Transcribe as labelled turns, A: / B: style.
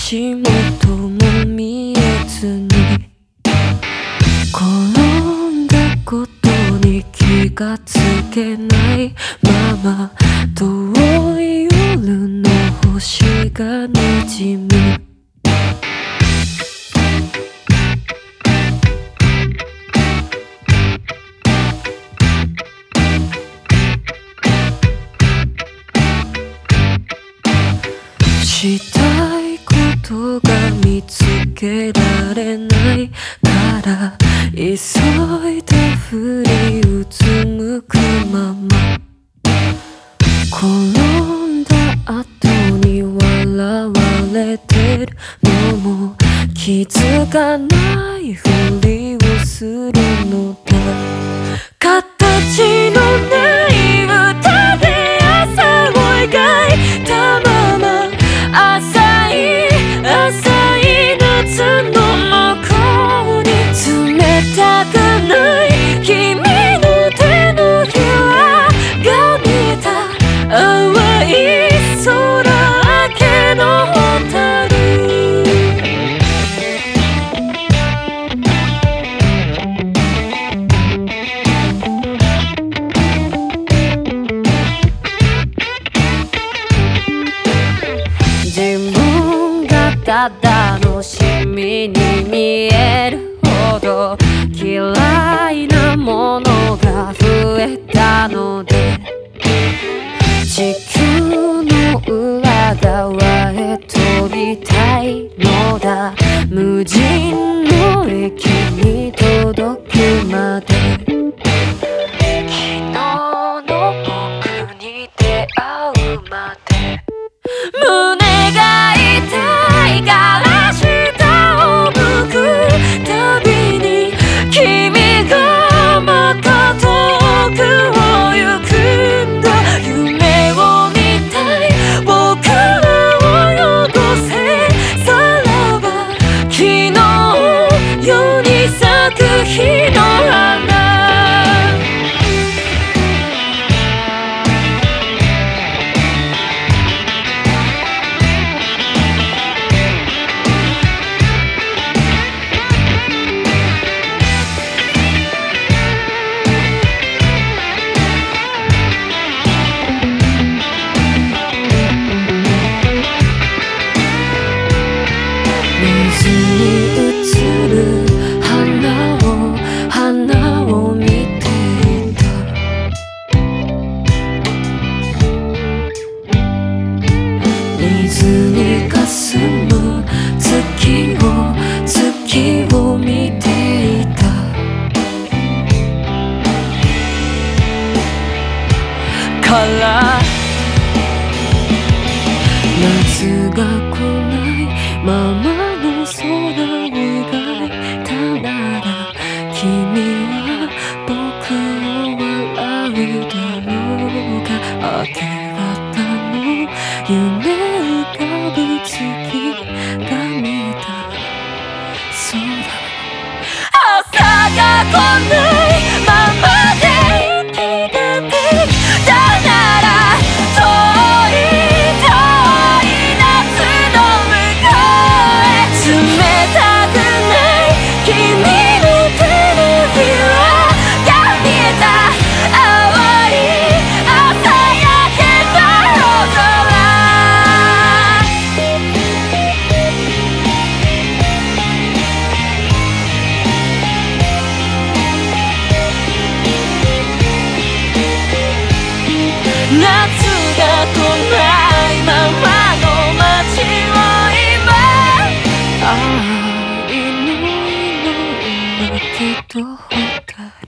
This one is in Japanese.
A: 足元も見えずに転んだことに気がつけないまま遠い夜の星がにじむしたいことが見つけられないから急いで振りうつむくまま転んだ後に笑われてるのも気づかないふりをするのだ形のない歌で朝を描いたまま浅い夏の向こうに冷たくない君の手のひらが見えた淡い空明けの蛍自分がただのシミに見えるほど嫌いなものが増えたので地球の裏側へ飛びたいのだ無人の駅に届くまで昨日の僕に出会うまで胸が痛いから下を向くたびに君がまた遠くを行くんだ夢を見たい僕らを汚せさらば昨日世に咲く日の花水に映る花を見ていた水にかすむ月を見ていたから夏が来ないままの空を描いたなら君は僕を笑うだろうが明け方の夢浮かぶ月が見えたそうだ朝が来ないままで生きててきたなら遠い夏の向こう冷たくない君の手のひらが見えた淡い朝焼けた夜空夏が来ないままの街を今愛のきっと蛍